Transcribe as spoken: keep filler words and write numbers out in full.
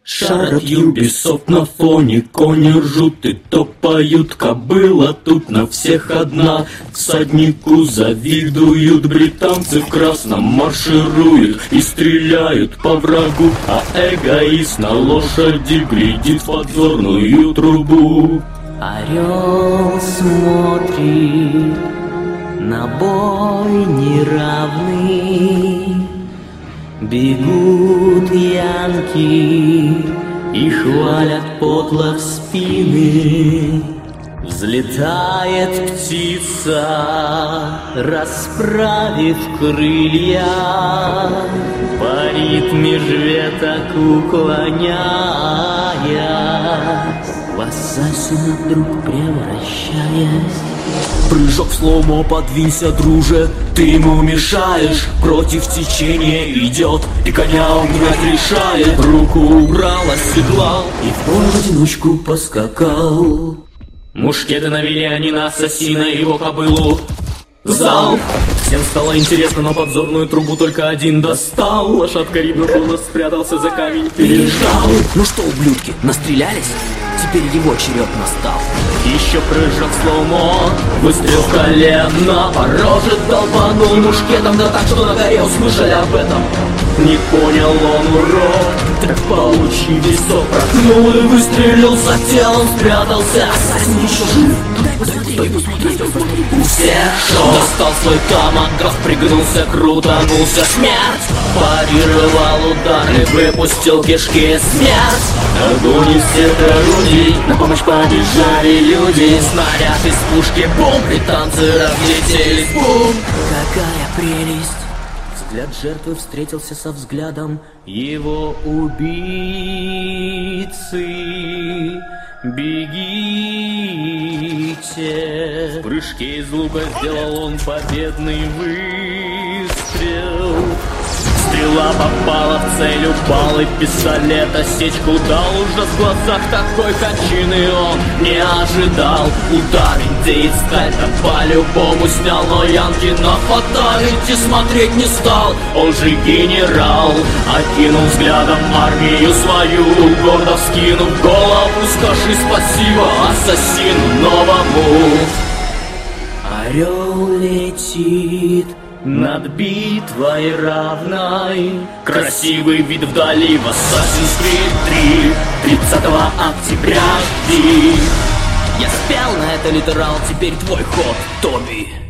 Шарят Ubisoft на фоне, кони ржут и топают, кобыла тут на всех одна. Всаднику завидуют, британцы в красном маршируют и стреляют по врагу, а эгоист на лошади глядит в подзорную трубу. Орел смотрит на бой неравный, бегут янки и хвалят подло в спины. Взлетает птица, расправив крылья, парит меж веток, уклоняясь, в ассасина вдруг превращаясь. Прыжок в слоумо, подвинься, друже, ты ему мешаешь. Против течения идет, и коня угнать решает. Руку убрал, оседлал и в бой в одиночку поскакал. Мушкеты навели они на ассасина и его кобылу. Залп! Всем стало интересно, но подзорную трубу только один достал. Лошадка рибнула, спрятался за камень, переждал. Ну что, ублюдки, настрелялись? Теперь его черед настал. Еще прыжок в слоумо, выстрел в колено, по роже долбанул мушкетом, да так, что на горе услышали об этом. Не понял он урок, так получи весок, проткнул и выстрелил за телом, спрятался. Ассасин еще жив? Дай посмотреть, дай посмотреть, дай посмотреть. У всех шоу. Достал свой томагавк, пригнулся, крутанулся, смерть. Парировал удар и выпустил кишки, смерть. Огонь из всех орудий, на помощь побежали люди. Снаряд из пушки, бум, британцы разлетелись, бум. Какая прелесть! Взгляд жертвы встретился со взглядом его убийцы. Бегите! В прыжке из лука сделал он победный выстрел. Стрела попала в цель, упал и пистолет осечку дал. Ужас в глазах, такой кончины он не ожидал. Удар индеец сталь-то по-любому снял, но янки на фаталити смотреть не стал. Он же генерал, окинул взглядом армию свою, гордо вскинув голову, скажи спасибо ассасину новому. Орел летит над битвой равной, красивый вид вдали в Assassin's Creed три, тридцатого октября жди. Я спел на это литерал, теперь твой ход, Тоби.